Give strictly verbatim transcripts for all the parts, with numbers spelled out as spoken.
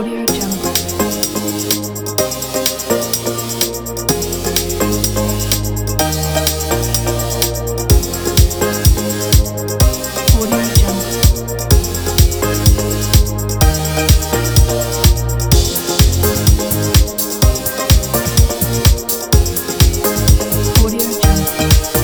Audio Jungle. Audio Jungle. Audio Jungle.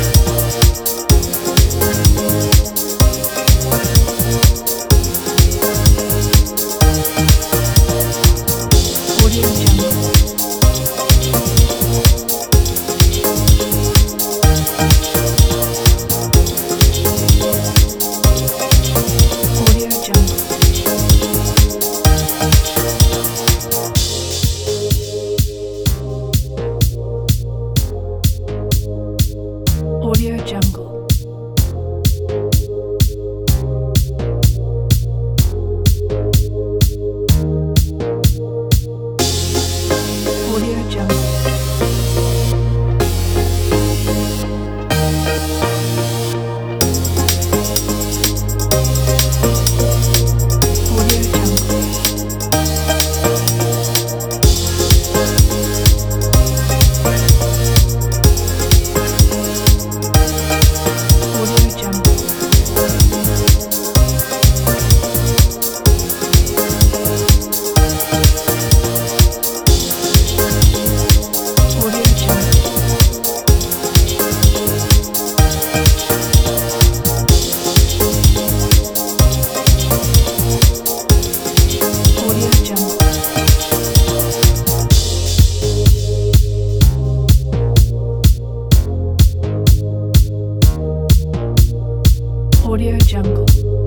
Audio Jungle. Audio Jungle. Audio Jungle. Audio Jungle. Audio Jungle. Audio Jungle. Audio Jungle. Audio Jungle. Audio Jungle.